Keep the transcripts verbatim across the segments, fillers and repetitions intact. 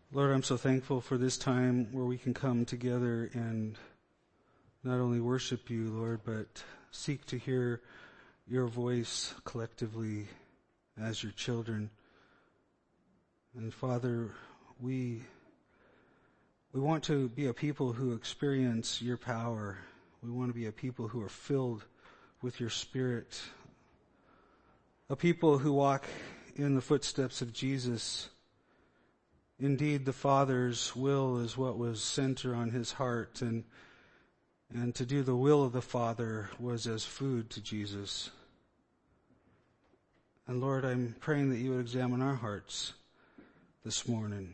Lord, I'm so thankful for this time where we can come together and not only worship you, Lord, but seek to hear your voice collectively as your children. And Father, we we want to be a people who experience your power. We want to be a people who are filled with your Spirit. A people who walk in the footsteps of Jesus. Indeed, the Father's will is what was center on his heart, and and to do the will of the Father was as food to Jesus. And Lord, I'm praying that you would examine our hearts this morning.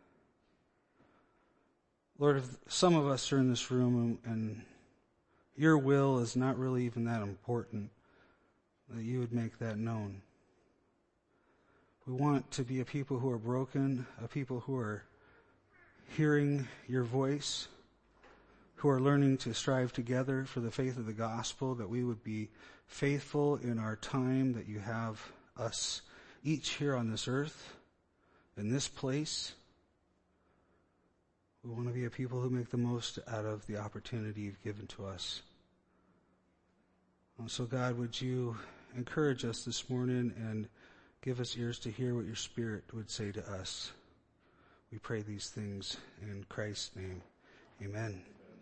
Lord, if some of us are in this room and, and your will is not really even that important, that you would make that known. We want to be a people who are broken, a people who are hearing your voice, who are learning to strive together for the faith of the gospel, that we would be faithful in our time that you have us each here on this earth, in this place. We want to be a people who make the most out of the opportunity you've given to us. And so God, would you encourage us this morning and give us ears to hear what your Spirit would say to us. We pray these things in Christ's name. Amen.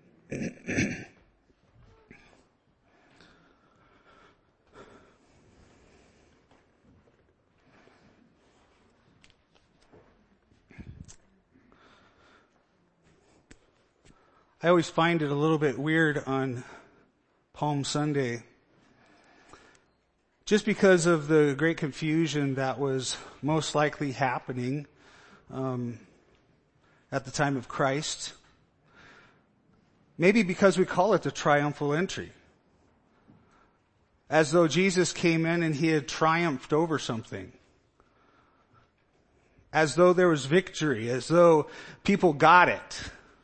I always find it a little bit weird on Palm Sunday, just because of the great confusion that was most likely happening um, at the time of Christ. Maybe because we call it the triumphal entry. As though Jesus came in and he had triumphed over something. As though there was victory, as though people got it.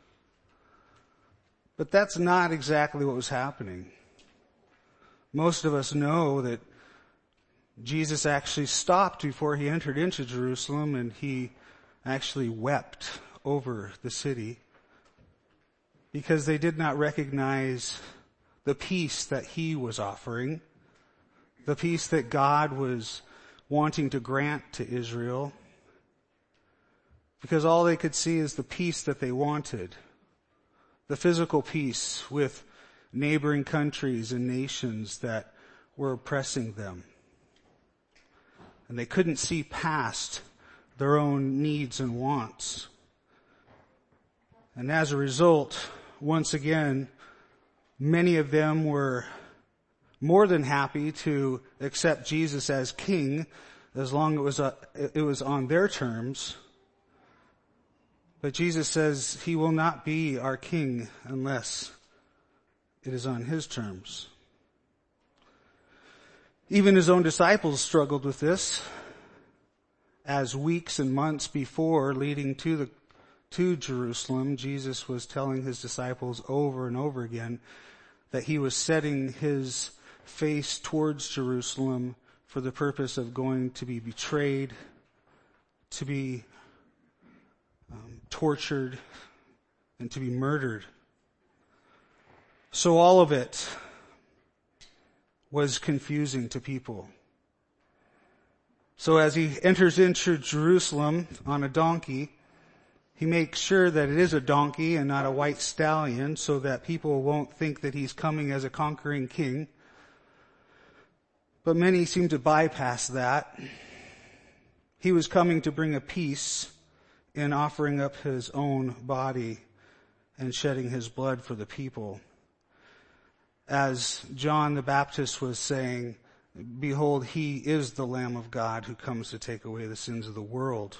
But that's not exactly what was happening. Most of us know that Jesus actually stopped before he entered into Jerusalem, and he actually wept over the city because they did not recognize the peace that he was offering, the peace that God was wanting to grant to Israel, because all they could see is the peace that they wanted, the physical peace with neighboring countries and nations that were oppressing them. And they couldn't see past their own needs and wants. And as a result, once again, many of them were more than happy to accept Jesus as king as long as it was, a, it was on their terms. But Jesus says he will not be our king unless it is on his terms. Even his own disciples struggled with this, as weeks and months before leading to the to Jerusalem, Jesus was telling his disciples over and over again that he was setting his face towards Jerusalem for the purpose of going to be betrayed, to be um, tortured, and to be murdered. So all of it was confusing to people. So as he enters into Jerusalem on a donkey, he makes sure that it is a donkey and not a white stallion, so that people won't think that he's coming as a conquering king. But many seem to bypass that. He was coming to bring a peace in offering up his own body and shedding his blood for the people. As John the Baptist was saying, behold, he is the Lamb of God who comes to take away the sins of the world.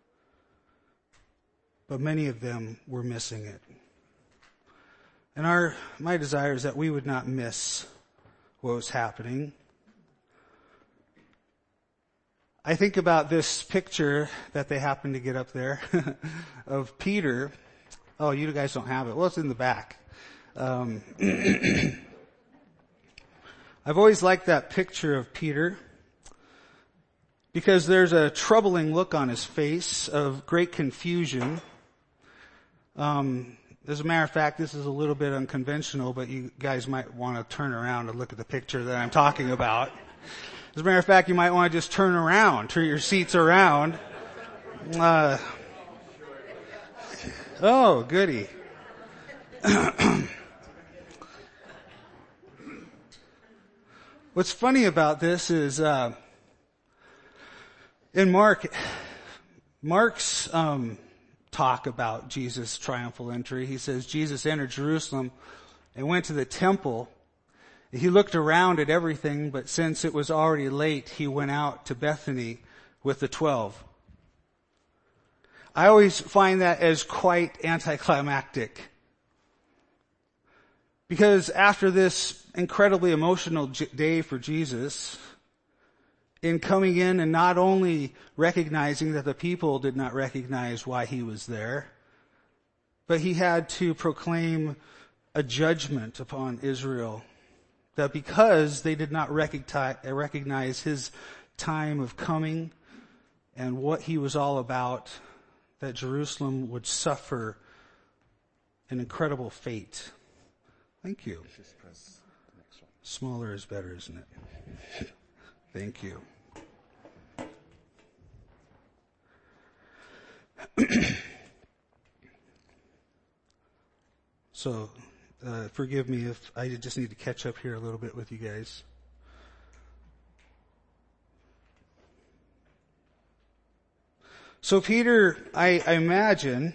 But many of them were missing it. And our, my desire is that we would not miss what was happening. I think about this picture that they happened to get up there of Peter. Oh, you guys don't have it. Well, it's in the back. Um, I've always liked that picture of Peter because there's a troubling look on his face of great confusion. Um, as a matter of fact, this is a little bit unconventional, but you guys might want to turn around and look at the picture that I'm talking about. As a matter of fact, you might want to just turn around, turn your seats around. Uh, oh, goody. What's funny about this is, uh, in Mark, Mark's, um, talk about Jesus' triumphal entry, he says, Jesus entered Jerusalem and went to the temple. He looked around at everything, but since it was already late, he went out to Bethany with the twelve. I always find that as quite anticlimactic. Because after this incredibly emotional day for Jesus, in coming in and not only recognizing that the people did not recognize why he was there, but he had to proclaim a judgment upon Israel, that because they did not recognize his time of coming and what he was all about, that Jerusalem would suffer an incredible fate. Thank you. Smaller is better, isn't it? Thank you. So, uh, forgive me if I just need to catch up here a little bit with you guys. So Peter, I, I imagine,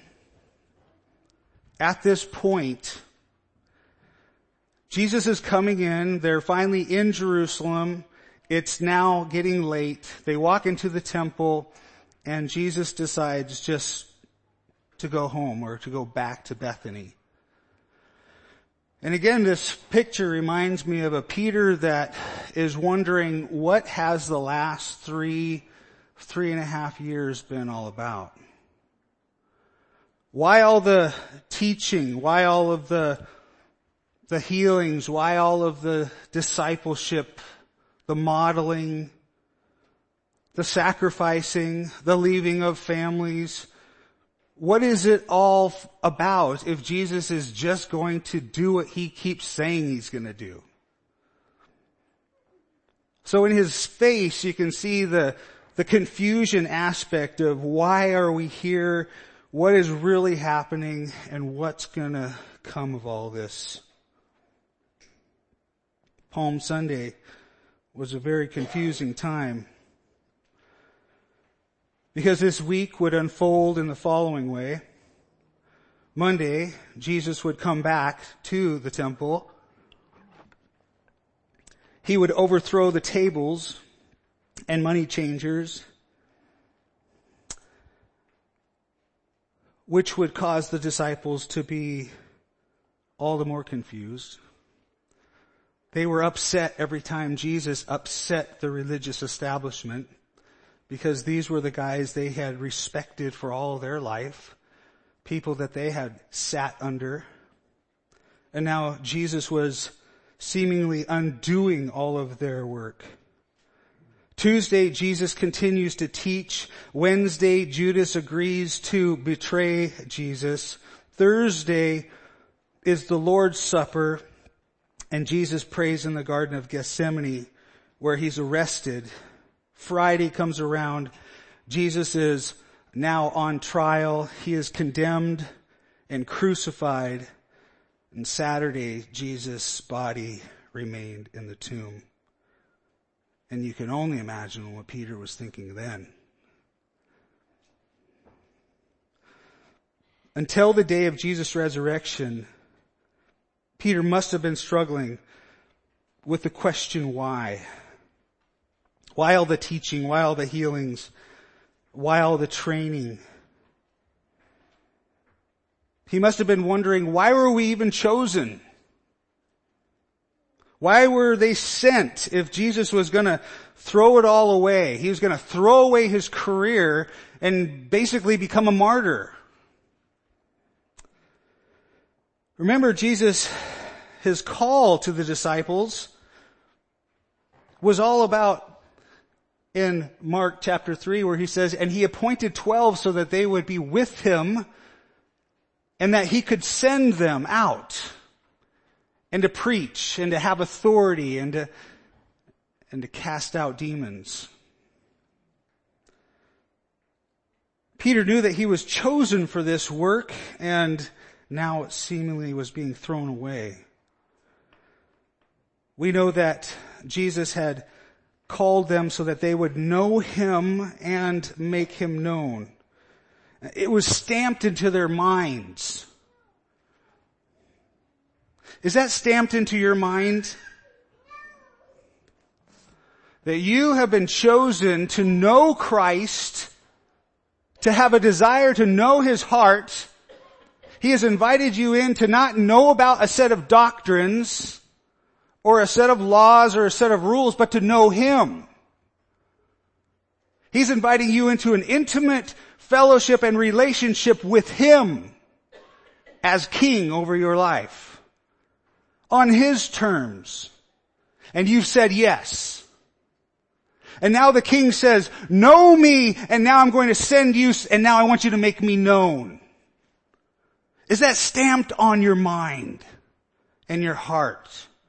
at this point, Jesus is coming in. They're finally in Jerusalem. It's now getting late. They walk into the temple, and Jesus decides just to go home or to go back to Bethany. And again, this picture reminds me of a Peter that is wondering, what has the last three, three and a half years been all about? Why all the teaching? Why all of the the healings? Why all of the discipleship, the modeling, the sacrificing, the leaving of families? What is it all about if Jesus is just going to do what he keeps saying he's going to do? So in his face, you can see the, the confusion aspect of why are we here? What is really happening? And what's going to come of all this? Palm Sunday was a very confusing time, because this week would unfold in the following way. Monday, Jesus would come back to the temple. He would overthrow the tables and money changers, which would cause the disciples to be all the more confused. They were upset every time Jesus upset the religious establishment, because these were the guys they had respected for all their life, people that they had sat under. And now Jesus was seemingly undoing all of their work. Tuesday, Jesus continues to teach. Wednesday, Judas agrees to betray Jesus. Thursday is the Lord's Supper, and Jesus prays in the Garden of Gethsemane, where he's arrested. Friday comes around. Jesus is now on trial. He is condemned and crucified. And Saturday, Jesus' body remained in the tomb. And you can only imagine what Peter was thinking then. Until the day of Jesus' resurrection, Peter must have been struggling with the question why. Why all the teaching? Why all the healings? Why all the training? He must have been wondering, why were we even chosen? Why were they sent if Jesus was going to throw it all away? He was going to throw away his career and basically become a martyr. Remember, Jesus, his call to the disciples was all about in Mark chapter three where he says, and he appointed twelve so that they would be with him and that he could send them out and to preach and to have authority and to, and to cast out demons. Peter knew that he was chosen for this work, and now it seemingly was being thrown away. We know that Jesus had called them so that they would know him and make him known. It was stamped into their minds. Is that stamped into your mind? That you have been chosen to know Christ, to have a desire to know his heart. He has invited you in to not know about a set of doctrines or a set of laws or a set of rules, but to know him. He's inviting you into an intimate fellowship and relationship with him as king over your life, on his terms. And you've said yes. And now the king says, know me, and now I'm going to send you, and now I want you to make me known. Is that stamped on your mind and your heart?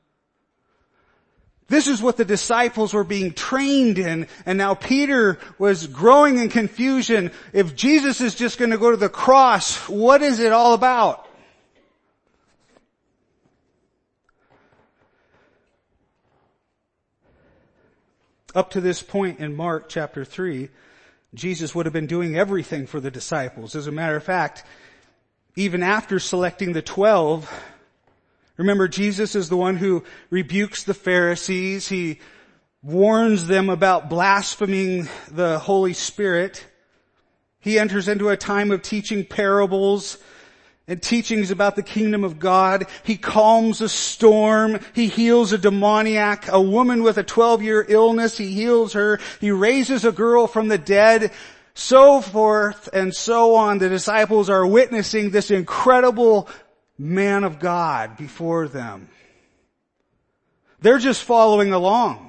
This is what the disciples were being trained in, and now Peter was growing in confusion. If Jesus is just going to go to the cross, what is it all about? Up to this point in Mark chapter three, Jesus would have been doing everything for the disciples. As a matter of fact, even after selecting the twelve, remember, Jesus is the one who rebukes the Pharisees. He warns them about blaspheming the Holy Spirit. He enters into a time of teaching parables and teachings about the kingdom of God. He calms a storm. He heals a demoniac, a woman with a twelve-year illness. He heals her. He raises a girl from the dead. So forth and so on. The disciples are witnessing this incredible man of God before them. They're just following along.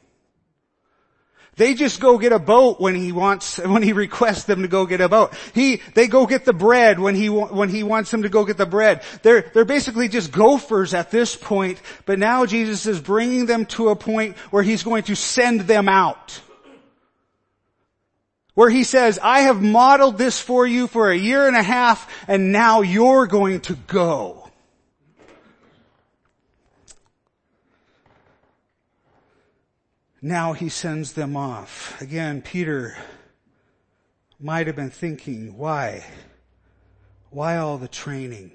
They just go get a boat when he wants, when he requests them to go get a boat. He, they go get the bread when he, when he wants them to go get the bread. They're, they're basically just gophers at this point, but now Jesus is bringing them to a point where he's going to send them out. Where he says, I have modeled this for you for a year and a half, and now you're going to go. Now he sends them off. Again, Peter might have been thinking, why? Why all the training?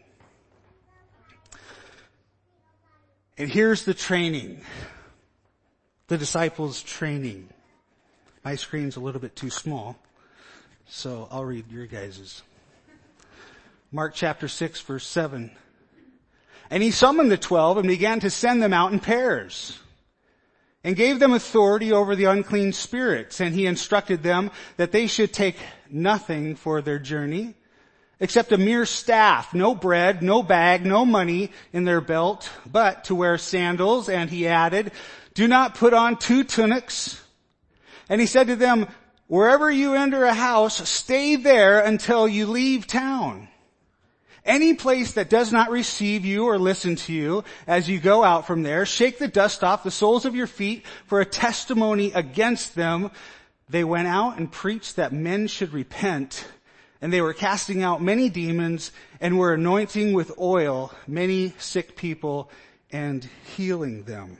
And here's the training. The disciples' training. My screen's a little bit too small, so I'll read your guys's. Mark chapter six, verse seven. And he summoned the twelve and began to send them out in pairs, and gave them authority over the unclean spirits. And he instructed them that they should take nothing for their journey, except a mere staff, no bread, no bag, no money in their belt, but to wear sandals. And he added, do not put on two tunics. And he said to them, wherever you enter a house, stay there until you leave town. Any place that does not receive you or listen to you as you go out from there, shake the dust off the soles of your feet for a testimony against them. They went out and preached that men should repent, and they were casting out many demons and were anointing with oil many sick people and healing them.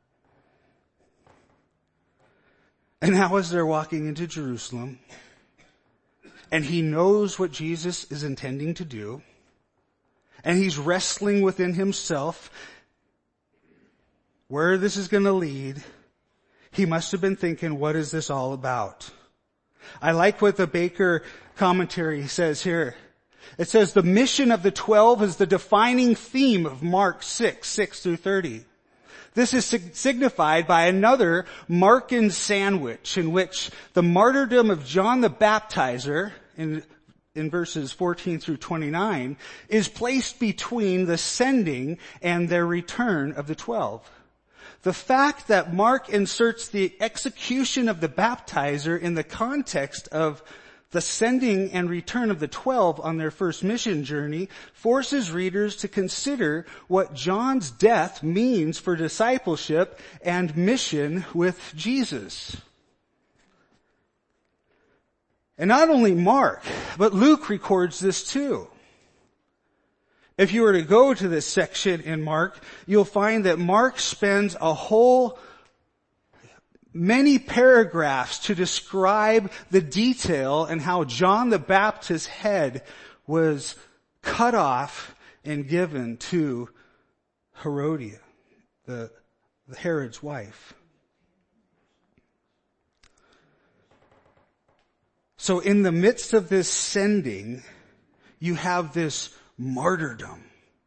And now as they're walking into Jerusalem, and he knows what Jesus is intending to do, and he's wrestling within himself where this is going to lead, he must have been thinking, what is this all about? I like what the Baker commentary says here. It says the mission of the twelve is the defining theme of Mark six, six through thirty. This is signified by another Markan sandwich in which the martyrdom of John the Baptizer in, in verses fourteen through twenty-nine is placed between the sending and their return of the twelve. the fact that Mark inserts the execution of the baptizer in the context of the sending and return of the twelve on their first mission journey forces readers to consider what John's death means for discipleship and mission with Jesus. And not only Mark, but Luke records this too. If you were to go to this section in Mark, you'll find that Mark spends a whole many paragraphs to describe the detail and how John the Baptist's head was cut off and given to Herodias, the, the Herod's wife. So in the midst of this sending, you have this martyrdom.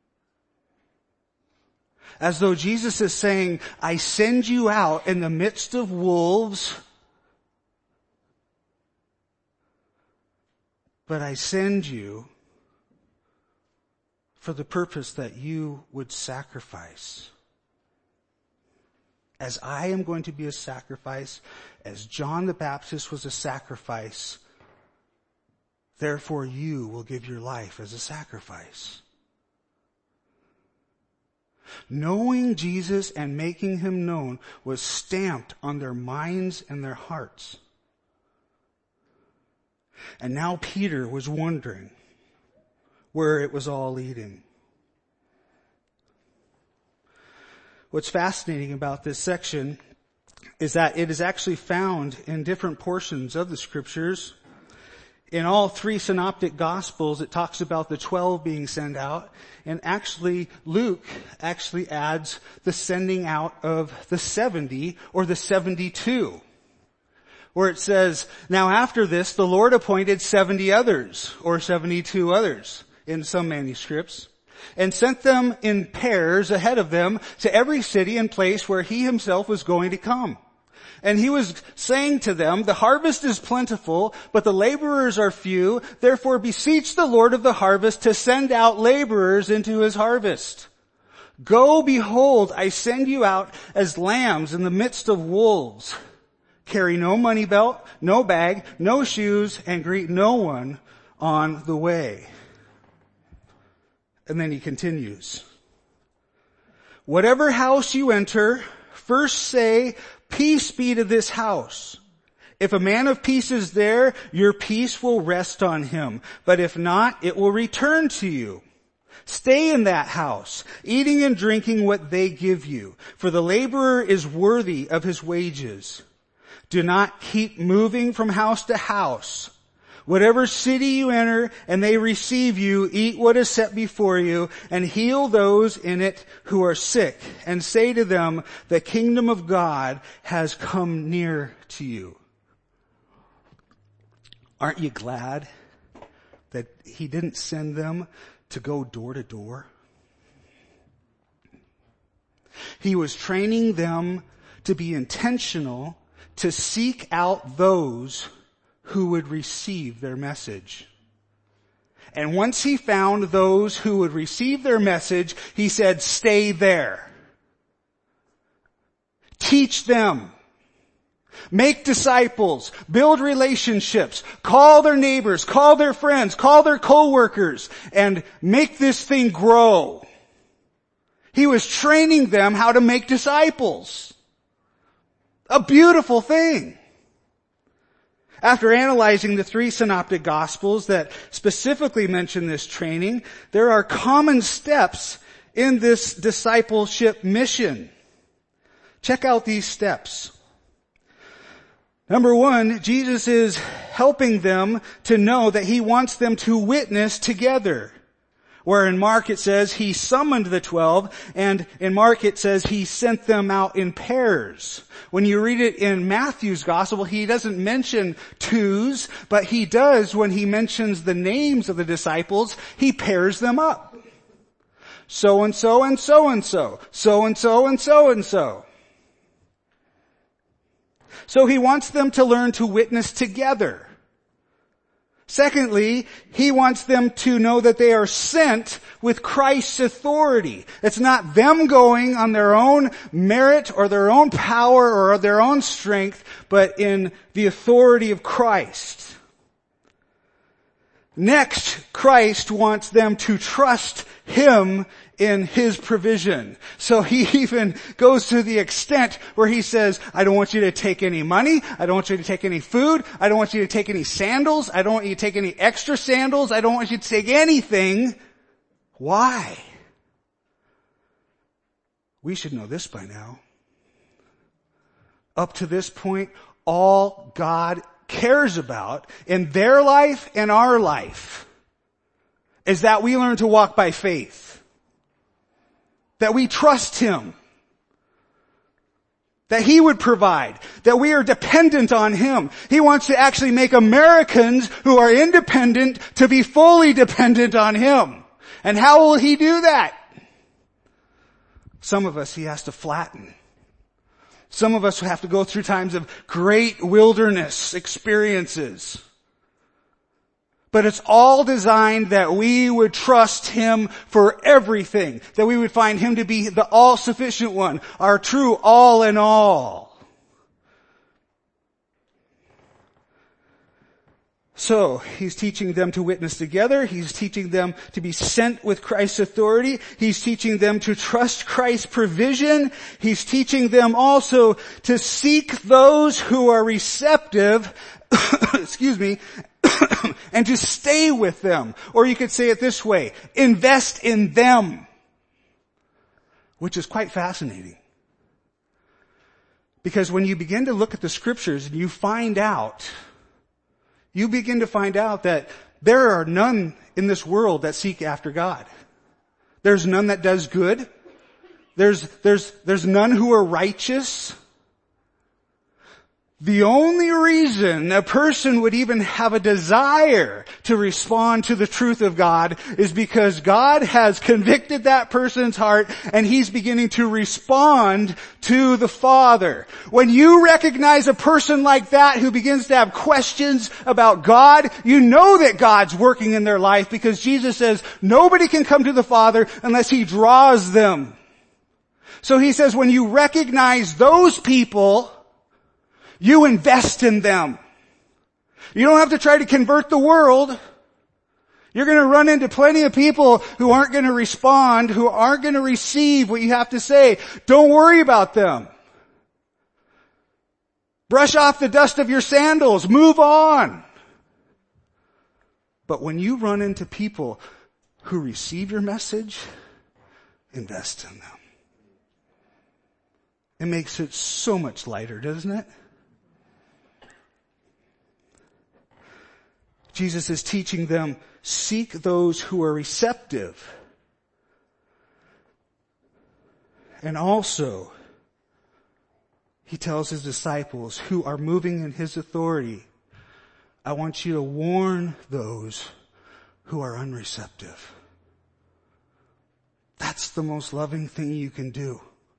As though Jesus is saying, I send you out in the midst of wolves, but I send you for the purpose that you would sacrifice. As I am going to be a sacrifice, as John the Baptist was a sacrifice, therefore you will give your life as a sacrifice. Knowing Jesus and making him known was stamped on their minds and their hearts. And now Peter was wondering where it was all leading. What's fascinating about this section is that it is actually found in different portions of the scriptures. In all three synoptic gospels, it talks about the twelve being sent out. And actually, Luke actually adds the sending out of the seventy or the seventy-two. Where it says, now after this, the Lord appointed seventy others or seventy-two others in some manuscripts and sent them in pairs ahead of them to every city and place where he himself was going to come. And he was saying to them, the harvest is plentiful, but the laborers are few. Therefore beseech the Lord of the harvest to send out laborers into his harvest. Go, behold, I send you out as lambs in the midst of wolves. Carry no money belt, no bag, no shoes, and greet no one on the way. And then he continues. Whatever house you enter, first say, peace be to this house. If a man of peace is there, your peace will rest on him. But if not, it will return to you. Stay in that house, eating and drinking what they give you. For the laborer is worthy of his wages. Do not keep moving from house to house. Whatever city you enter and they receive you, eat what is set before you and heal those in it who are sick and say to them, the kingdom of God has come near to you. Aren't you glad that he didn't send them to go door to door? He was training them to be intentional, to seek out those who would receive their message. And once he found those who would receive their message, he said, stay there. Teach them. Make disciples. Build relationships. Call their neighbors. Call their friends. Call their coworkers. And make this thing grow. He was training them how to make disciples. A beautiful thing. After analyzing the three synoptic gospels that specifically mention this training, there are common steps in this discipleship mission. Check out these steps. Number one, Jesus is helping them to know that he wants them to witness together. Where in Mark it says he summoned the twelve, and in Mark it says he sent them out in pairs. When you read it in Matthew's gospel, he doesn't mention twos, but he does when he mentions the names of the disciples, he pairs them up. So and so and so and so. So and so and so and so. So he wants them to learn to witness together. Secondly, he wants them to know that they are sent with Christ's authority. It's not them going on their own merit or their own power or their own strength, but in the authority of Christ. Next, Christ wants them to trust him in his provision. So he even goes to the extent where he says, I don't want you to take any money. I don't want you to take any food. I don't want you to take any sandals. I don't want you to take any extra sandals. I don't want you to take anything. Why? We should know this by now. Up to this point, all God cares about in their life and our life is that we learn to walk by faith. That we trust him. That he would provide. That we are dependent on him. He wants to actually make Americans who are independent to be fully dependent on him. And how will he do that? Some of us he has to flatten. Some of us have to go through times of great wilderness experiences. But it's all designed that we would trust him for everything. That we would find him to be the all-sufficient one, our true all in all. So, he's teaching them to witness together. He's teaching them to be sent with Christ's authority. He's teaching them to trust Christ's provision. He's teaching them also to seek those who are receptive, excuse me, and to stay with them. Or you could say it this way, invest in them. Which is quite fascinating. Because when you begin to look at the scriptures and you find out, you begin to find out that there are none in this world that seek after God. There's none that does good. There's, there's, there's none who are righteous. The only reason a person would even have a desire to respond to the truth of God is because God has convicted that person's heart and he's beginning to respond to the Father. When you recognize a person like that who begins to have questions about God, you know that God's working in their life because Jesus says nobody can come to the Father unless he draws them. So he says when you recognize those people, you invest in them. You don't have to try to convert the world. You're going to run into plenty of people who aren't going to respond, who aren't going to receive what you have to say. Don't worry about them. Brush off the dust of your sandals. Move on. But when you run into people who receive your message, invest in them. It makes it so much lighter, doesn't it? Jesus is teaching them, seek those who are receptive. And also, he tells his disciples who are moving in his authority, I want you to warn those who are unreceptive. That's the most loving thing you can do.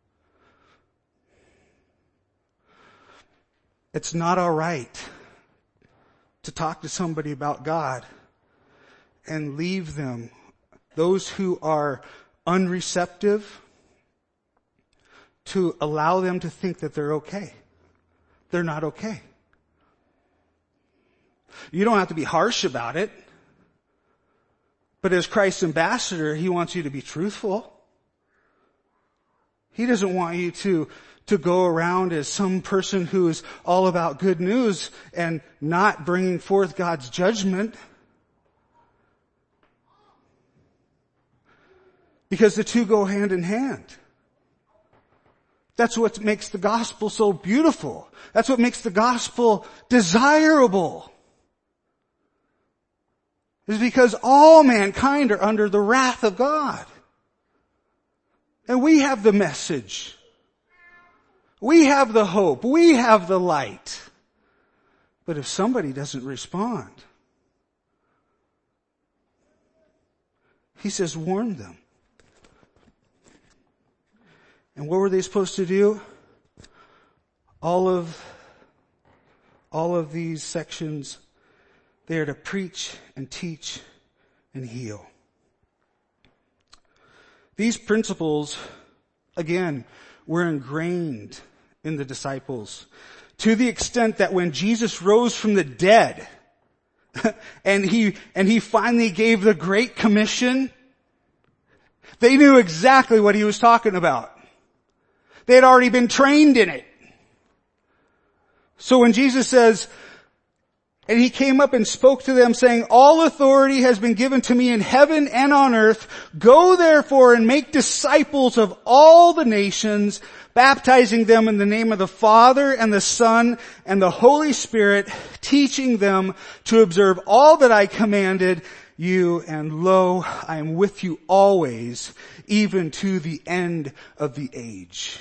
It's not all right to talk to somebody about God and leave them, those who are unreceptive, to allow them to think that they're okay. They're not okay. You don't have to be harsh about it. But as Christ's ambassador, he wants you to be truthful. He doesn't want you to to go around as some person who is all about good news and not bringing forth God's judgment. Because the two go hand in hand. That's what makes the gospel so beautiful. That's what makes the gospel desirable. Is because all mankind are under the wrath of God. And we have the message. We have the hope. We have the light. But if somebody doesn't respond, he says, warn them. And what were they supposed to do? All of, all of these sections They are to preach and teach and heal. These principles, again, were ingrained in the disciples to the extent that when Jesus rose from the dead and he, and he finally gave the Great Commission, they knew exactly what he was talking about. They had already been trained in it. So when Jesus says, and he came up and spoke to them saying, all authority has been given to me in heaven and on earth. Go therefore and make disciples of all the nations, baptizing them in the name of the Father and the Son and the Holy Spirit, teaching them to observe all that I commanded you. And lo, I am with you always, even to the end of the age.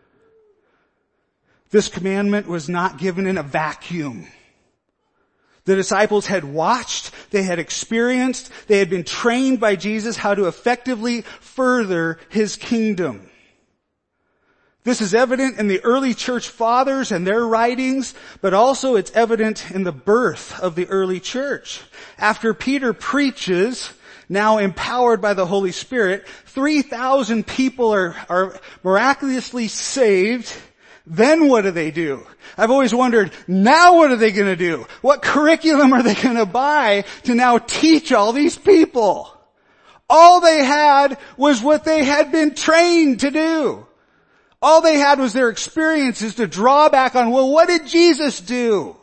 This commandment was not given in a vacuum. The disciples had watched, they had experienced, they had been trained by Jesus how to effectively further his kingdom. This is evident in the early church fathers and their writings, but also it's evident in the birth of the early church. After Peter preaches, now empowered by the Holy Spirit, three thousand people are, are miraculously saved. Then what do they do? I've always wondered, now what are they going to do? What curriculum are they going to buy to now teach all these people? All they had was what they had been trained to do. All they had was their experiences to draw back on, well, what did Jesus do?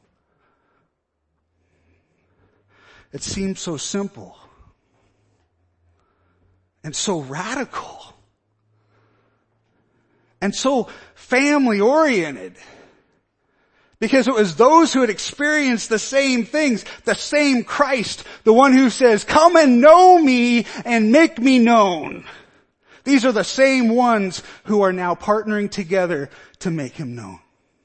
It seems so simple and so radical and so family oriented, because it was those who had experienced the same things, the same Christ, the one who says, come and know me and make me known. These are the same ones who are now partnering together to make him known.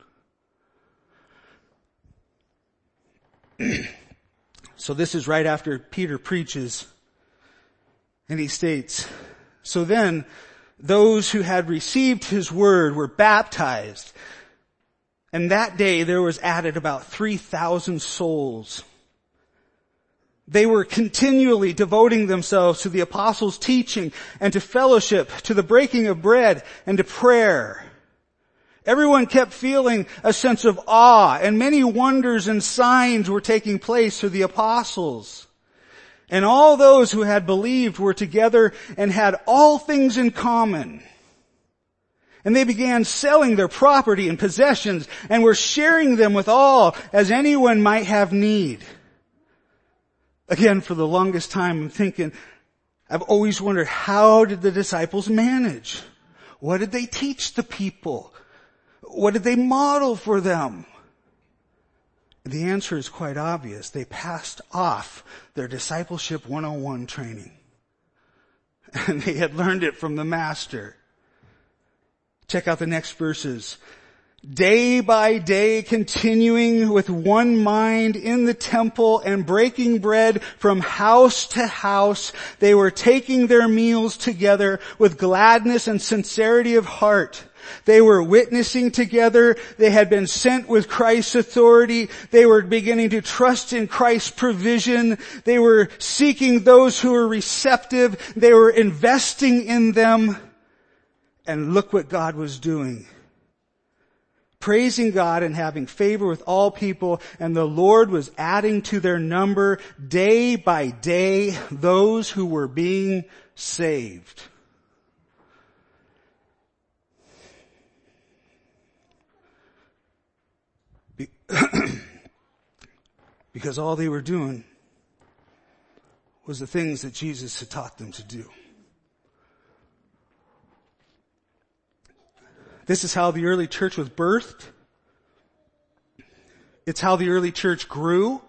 So this is right after Peter preaches, and he states, so then those who had received his word were baptized, and that day there was added about three thousand souls. They were continually devoting themselves to the apostles' teaching and to fellowship, to the breaking of bread and to prayer. Everyone kept feeling a sense of awe, and many wonders and signs were taking place through the apostles. And all those who had believed were together and had all things in common. And they began selling their property and possessions and were sharing them with all as anyone might have need. Again, for the longest time, I'm thinking, I've always wondered, how did the disciples manage? What did they teach the people? What did they model for them? The answer is quite obvious. They passed off their discipleship one oh one training. And they had learned it from the master. Check out the next verses. Day by day continuing with one mind in the temple and breaking bread from house to house, they were taking their meals together with gladness and sincerity of heart. They were witnessing together. They had been sent with Christ's authority. They were beginning to trust in Christ's provision. They were seeking those who were receptive. They were investing in them. And look what God was doing. Praising God and having favor with all people. And the Lord was adding to their number day by day those who were being saved. Because all they were doing was the things that Jesus had taught them to do. This is how the early church was birthed. It's how the early church grew.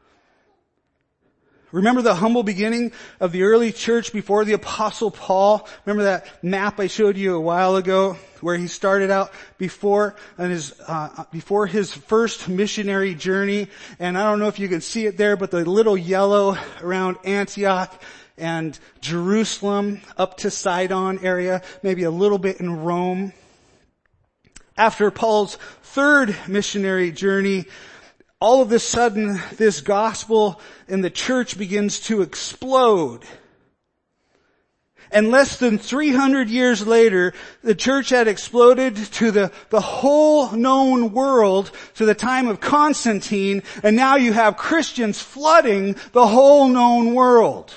Remember the humble beginning of the early church before the Apostle Paul? Remember that map I showed you a while ago where he started out before on his, uh, before his first missionary journey? And I don't know if you can see it there, but the little yellow around Antioch and Jerusalem up to Sidon area, maybe a little bit in Rome. After Paul's third missionary journey, all of a sudden, this gospel in the church begins to explode. And less than three hundred years later, the church had exploded to the, the whole known world to the time of Constantine, and now you have Christians flooding the whole known world.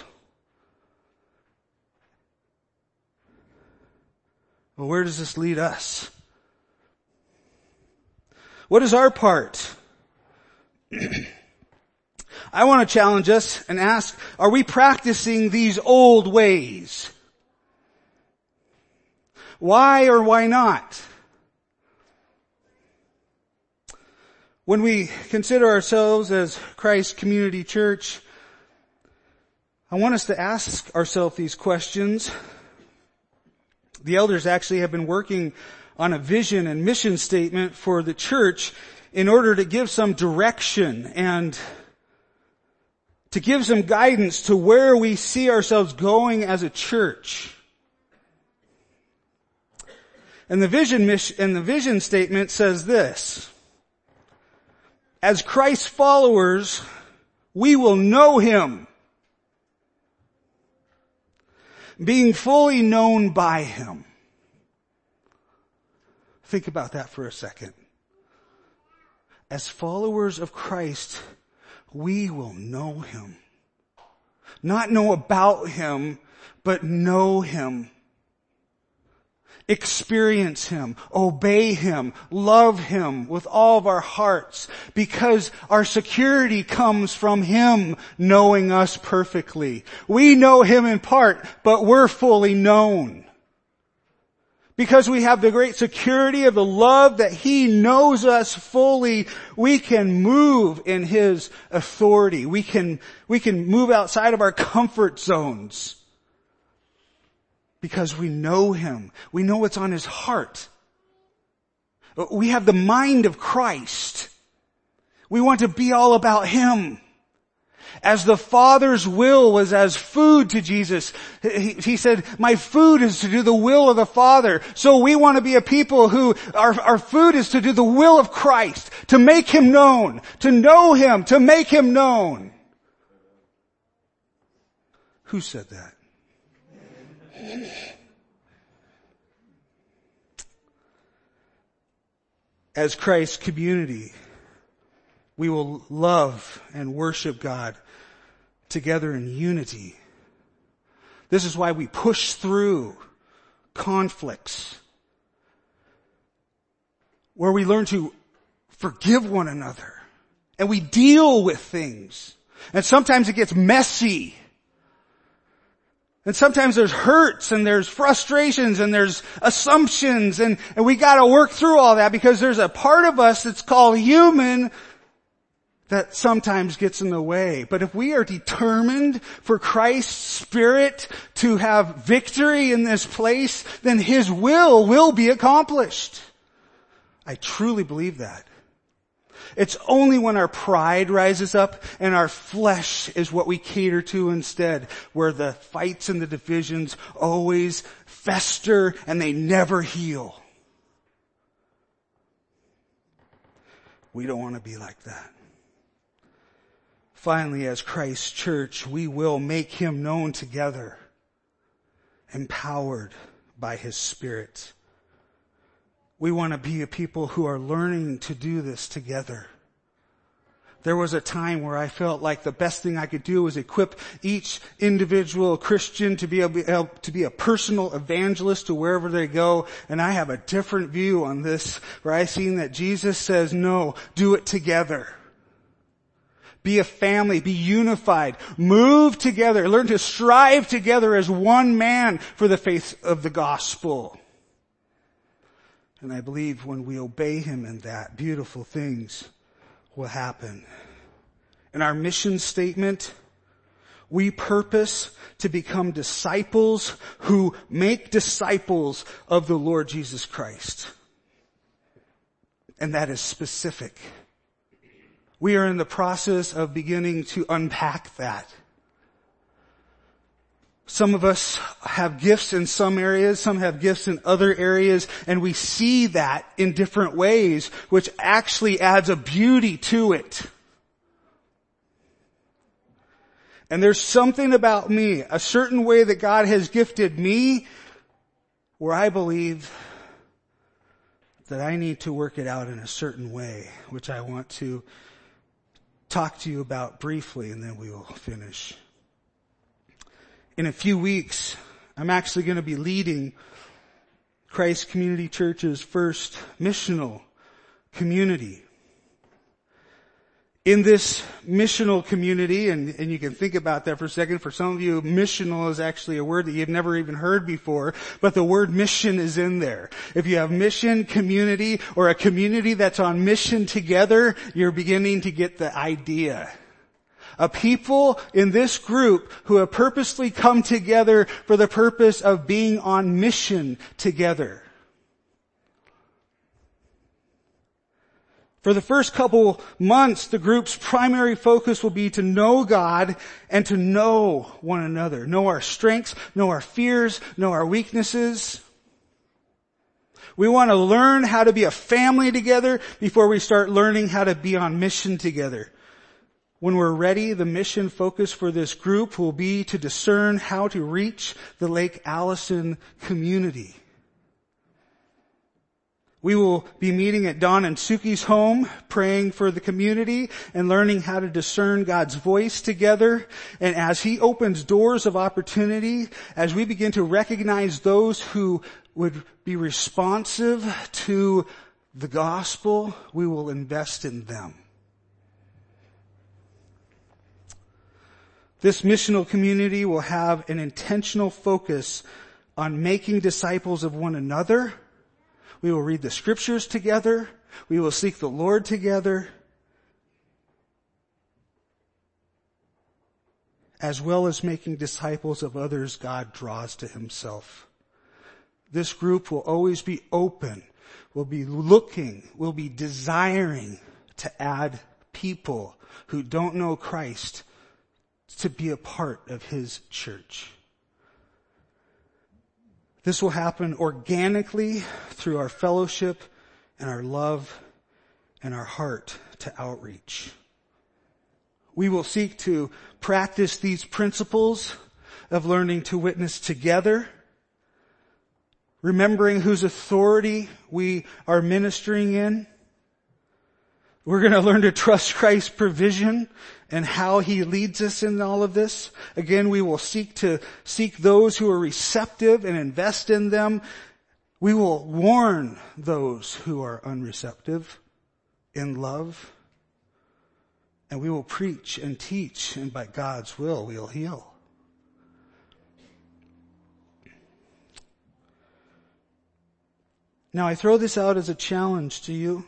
Well, where does this lead us? What is our part? I want to challenge us and ask, are we practicing these old ways? Why or why not? When we consider ourselves as Christ Community Church, I want us to ask ourselves these questions. The elders actually have been working on a vision and mission statement for the church in order to give some direction and to give some guidance to where we see ourselves going as a church. And the vision mission, and the vision statement says this: as Christ's followers, we will know Him, being fully known by Him. Think about that for a second. As followers of Christ, we will know Him. Not know about Him, but know Him. Experience Him, obey Him, love Him with all of our hearts, because our security comes from Him knowing us perfectly. We know Him in part, but we're fully known. Because we have the great security of the love that He knows us fully, we can move in His authority. We can, we can move outside of our comfort zones. Because we know Him. We know what's on His heart. We have the mind of Christ. We want to be all about Him. As the Father's will was as food to Jesus, he, he said, my food is to do the will of the Father. So we want to be a people who, our, our food is to do the will of Christ, to make Him known, to know Him, to make Him known. Who said that? As Christ's community, we will love and worship God together in unity. This is why we push through conflicts, where we learn to forgive one another and we deal with things. And sometimes it gets messy. And sometimes there's hurts and there's frustrations and there's assumptions and, and we gotta work through all that, because there's a part of us that's called human that sometimes gets in the way. But if we are determined for Christ's Spirit to have victory in this place, then His will will be accomplished. I truly believe that. It's only when our pride rises up and our flesh is what we cater to instead, where the fights and the divisions always fester and they never heal. We don't want to be like that. Finally, as Christ's church, we will make Him known together, empowered by His Spirit. We want to be a people who are learning to do this together. There was a time where I felt like the best thing I could do was equip each individual Christian to be able to be a personal evangelist to wherever they go. And I have a different view on this, where I've seen that Jesus says, no, do it together. Be a family, be unified, move together, learn to strive together as one man for the faith of the gospel. And I believe when we obey Him in that, beautiful things will happen. In our mission statement, we purpose to become disciples who make disciples of the Lord Jesus Christ. And that is specific. We are in the process of beginning to unpack that. Some of us have gifts in some areas, some have gifts in other areas, and we see that in different ways, which actually adds a beauty to it. And there's something about me, a certain way that God has gifted me, where I believe that I need to work it out in a certain way, which I want to talk to you about briefly, and then we will finish. In a few weeks, I'm actually going to be leading Christ Community Church's first missional community. In this missional community, and, and you can think about that for a second, for some of you, missional is actually a word that you've never even heard before, but the word mission is in there. If you have mission, community, or a community that's on mission together, you're beginning to get the idea. A people in this group who have purposely come together for the purpose of being on mission together. For the first couple months, the group's primary focus will be to know God and to know one another. Know our strengths, know our fears, know our weaknesses. We want to learn how to be a family together before we start learning how to be on mission together. When we're ready, the mission focus for this group will be to discern how to reach the Lake Allison community. We will be meeting at Don and Suki's home, praying for the community and learning how to discern God's voice together. And as He opens doors of opportunity, as we begin to recognize those who would be responsive to the gospel, we will invest in them. This missional community will have an intentional focus on making disciples of one another. We will read the scriptures together. We will seek the Lord together, as well as making disciples of others God draws to Himself. This group will always be open, will be looking, will be desiring to add people who don't know Christ to be a part of His church. This will happen organically through our fellowship and our love and our heart to outreach. We will seek to practice these principles of learning to witness together, remembering whose authority we are ministering in. We're going to learn to trust Christ's provision and how He leads us in all of this. Again, we will seek to seek those who are receptive and invest in them. We will warn those who are unreceptive in love. And we will preach and teach, and by God's will, we'll heal. Now, I throw this out as a challenge to you.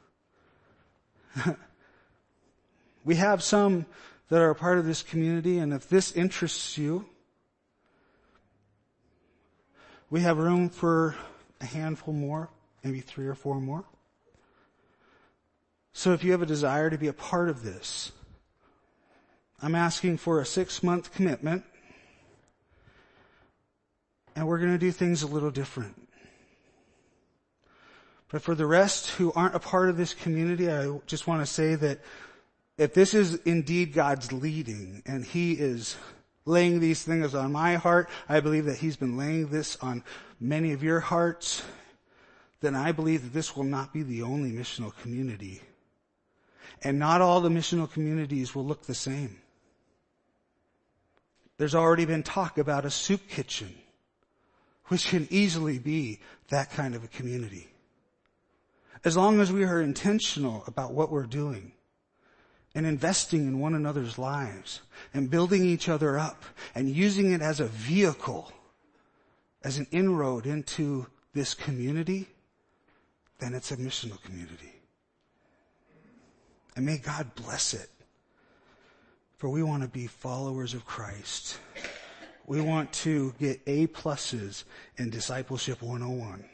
We have some that are a part of this community, and if this interests you, we have room for a handful more, maybe three or four more. So if you have a desire to be a part of this, I'm asking for a six-month commitment, and we're going to do things a little different. But for the rest who aren't a part of this community, I just want to say that if this is indeed God's leading and He is laying these things on my heart, I believe that He's been laying this on many of your hearts, then I believe that this will not be the only missional community. And not all the missional communities will look the same. There's already been talk about a soup kitchen, which can easily be that kind of a community. As long as we are intentional about what we're doing and investing in one another's lives and building each other up and using it as a vehicle, as an inroad into this community, then it's a missional community. And may God bless it. For we want to be followers of Christ. We want to get A pluses in Discipleship one oh one.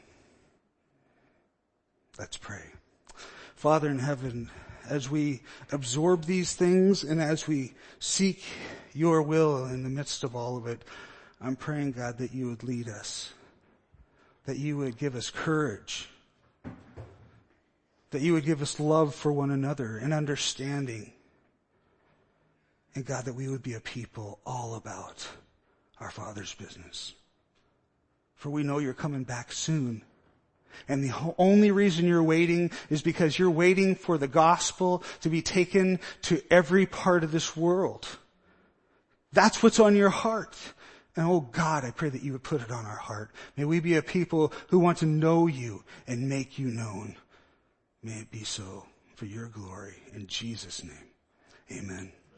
Let's pray. Father in heaven, as we absorb these things and as we seek your will in the midst of all of it, I'm praying, God, that you would lead us, that you would give us courage, that you would give us love for one another and understanding, And God, that we would be a people all about our Father's business. For we know you're coming back soon. And the only reason you're waiting is because you're waiting for the gospel to be taken to every part of this world. That's what's on your heart. And oh God, I pray that you would put it on our heart. May we be a people who want to know you and make you known. May it be so for your glory. In Jesus' name, amen.